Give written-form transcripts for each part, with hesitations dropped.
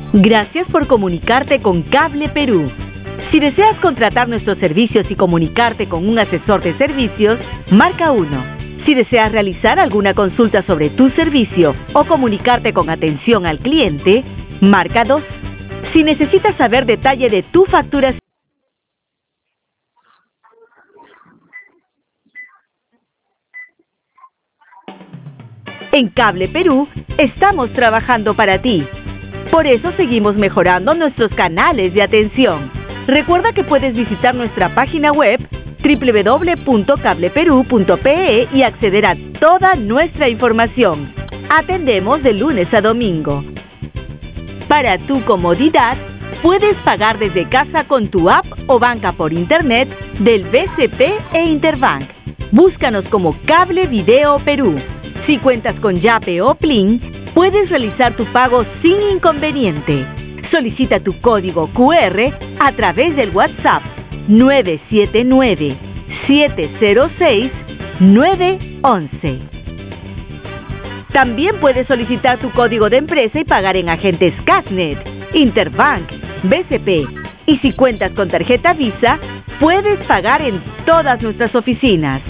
Gracias por comunicarte con Cable Perú. Si deseas contratar nuestros servicios y comunicarte con un asesor de servicios, marca 1. Si deseas realizar alguna consulta sobre tu servicio o comunicarte con atención al cliente, marca 2. Si necesitas saber detalle de tu facturación, en Cable Perú estamos trabajando para ti. Por eso seguimos mejorando nuestros canales de atención. Recuerda que puedes visitar nuestra página web www.cableperu.pe y acceder a toda nuestra información. Atendemos de lunes a domingo. Para tu comodidad, puedes pagar desde casa con tu app o banca por internet del BCP e Interbank. Búscanos como Cable Video Perú. Si cuentas con Yape o Plin, puedes realizar tu pago sin inconveniente. Solicita tu código QR a través del WhatsApp 979-706-911. También puedes solicitar tu código de empresa y pagar en agentes Casnet, Interbank, BCP. Y si cuentas con tarjeta Visa, puedes pagar en todas nuestras oficinas.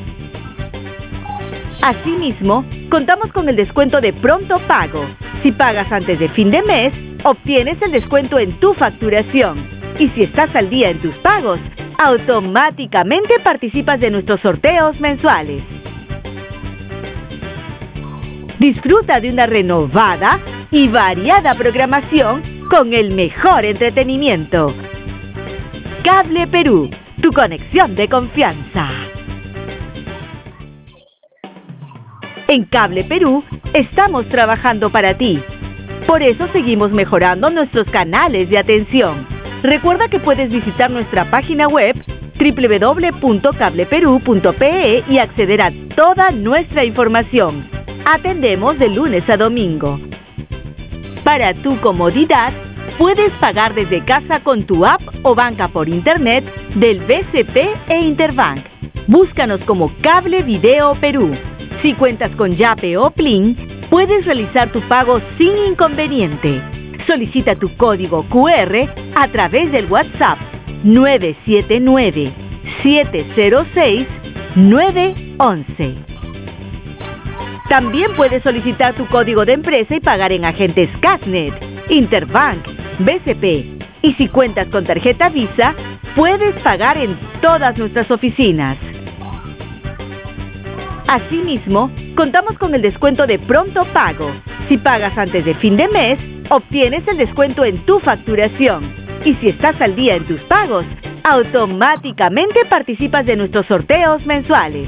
Asimismo, contamos con el descuento de pronto pago. Si pagas antes de fin de mes, obtienes el descuento en tu facturación. Y si estás al día en tus pagos, automáticamente participas de nuestros sorteos mensuales. Disfruta de una renovada y variada programación con el mejor entretenimiento. Cable Perú, tu conexión de confianza. En Cable Perú estamos trabajando para ti. Por eso seguimos mejorando nuestros canales de atención. Recuerda que puedes visitar nuestra página web www.cableperu.pe y acceder a toda nuestra información. Atendemos de lunes a domingo. Para tu comodidad, puedes pagar desde casa con tu app o banca por internet del BCP e Interbank. Búscanos como Cable Video Perú. Si cuentas con Yape o Plin, puedes realizar tu pago sin inconveniente. Solicita tu código QR a través del WhatsApp 979-706-911. También puedes solicitar tu código de empresa y pagar en agentes Casnet, Interbank, BCP. Y si cuentas con tarjeta Visa, puedes pagar en todas nuestras oficinas. Asimismo, contamos con el descuento de pronto pago. Si pagas antes de fin de mes, obtienes el descuento en tu facturación. Y si estás al día en tus pagos, automáticamente participas de nuestros sorteos mensuales.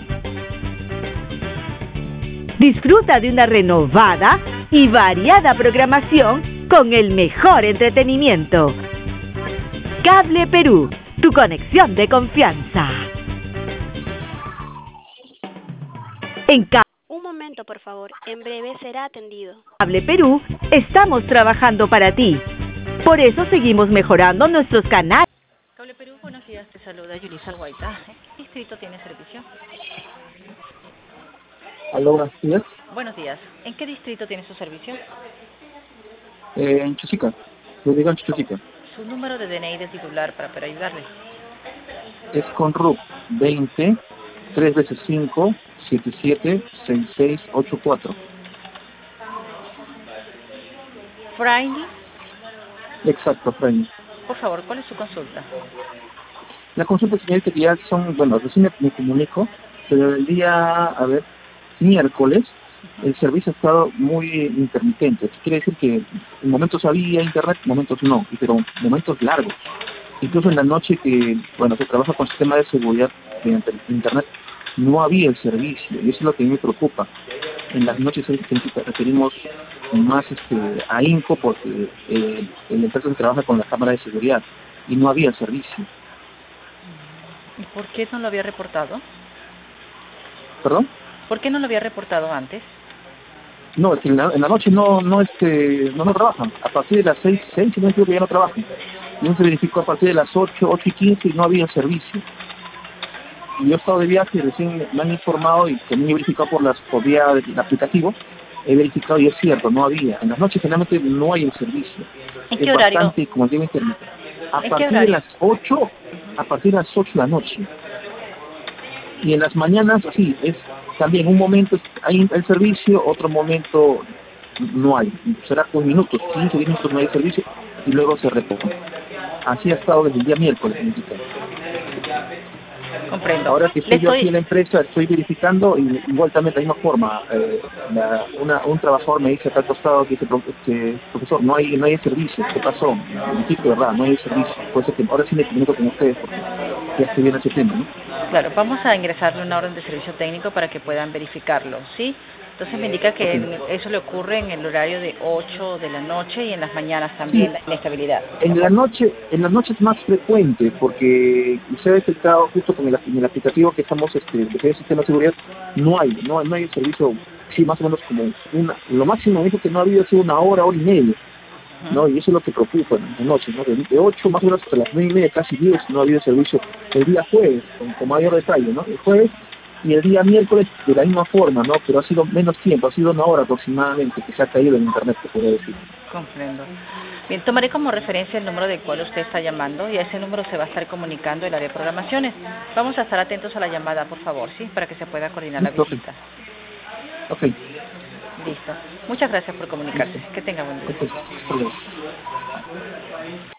Disfruta de una renovada y variada programación con el mejor entretenimiento. Cable Perú, tu conexión de confianza. Un momento, por favor. En breve será atendido. Cable Perú, estamos trabajando para ti. Por eso seguimos mejorando nuestros canales. Cable Perú, buenos días. Te saluda Yulisa Alguaita. ¿En qué distrito tiene servicio? Aló, buenos días. Buenos días. ¿En qué distrito tiene su servicio? En Chuchica. Lo digo en Chuchica. Su número de DNI de titular para ayudarle. Es con RUC 20 3 veces 5 776684. Friday. Exacto, Franny. Por favor, ¿cuál es su consulta? La consulta, señorita, que ya son, bueno, recién me comunico, pero el día, miércoles, el servicio ha estado muy intermitente. Quiere decir que en momentos había internet, en momentos no, pero momentos largos. Incluso en la noche que, bueno, se trabaja con sistema de seguridad mediante el internet, no había el servicio, y eso es lo que a mí me preocupa. En las noches requerimos más ahínco porque la empresa se trabaja con la cámara de seguridad y no había servicio. ¿Y por qué no lo había reportado? ¿Perdón? ¿Por qué no lo había reportado antes? No, es que en la noche no trabajan. A partir de las 6, si no es que ya no trabajan. No se verificó a partir de las 8 y 15 y no había servicio. Y yo he estado de viaje y recién me han informado y también he verificado por vía del aplicativo he verificado y es cierto, no había. En las noches generalmente no hay el servicio. ¿En qué Es horario? bastante, como digo, intermitente. A ¿En qué partir de horario? las 8, a partir de las 8 de la noche. Y en las mañanas, sí, es también un momento hay el servicio, otro momento no hay. Será por minutos, 15, 10 minutos no hay servicio y luego se repone. Así ha estado desde el día miércoles en México. Comprendo. Ahora que estoy yo aquí en la empresa, estoy verificando y igual también de la misma forma. Un trabajador me dice acá al costado que dice, profesor, no hay servicio. ¿Qué pasó? Sí, de verdad, no hay servicio. Puede ser que ahora sí me comunico con ustedes porque ya estoy viendo ese tema, ¿no? Claro, vamos a ingresarle una orden de servicio técnico para que puedan verificarlo, ¿sí? Entonces me indica que eso le ocurre en el horario de 8 de la noche y en las mañanas también, Sí. la inestabilidad. En la noche es más frecuente porque se ha detectado justo con el aplicativo que estamos de sistema de seguridad, no hay el servicio, sí, más o menos como lo máximo dijo que no ha habido ha sido una hora y media, ¿no? Y eso es lo que preocupa en la noche, ¿no? De 8 más o menos hasta las 9:30, casi 10, no ha habido servicio el día jueves, con mayor detalle, ¿no? El jueves y el día miércoles de la misma forma, ¿no? Pero ha sido menos tiempo, ha sido una hora aproximadamente que se ha caído en internet, se puede decir. Comprendo. Bien, tomaré como referencia el número del cual usted está llamando y a ese número se va a estar comunicando el área de programaciones. Vamos a estar atentos a la llamada, por favor, ¿sí? Para que se pueda coordinar la visita. Ok. Listo. Muchas gracias por comunicarse. Que tenga buen día. Ok.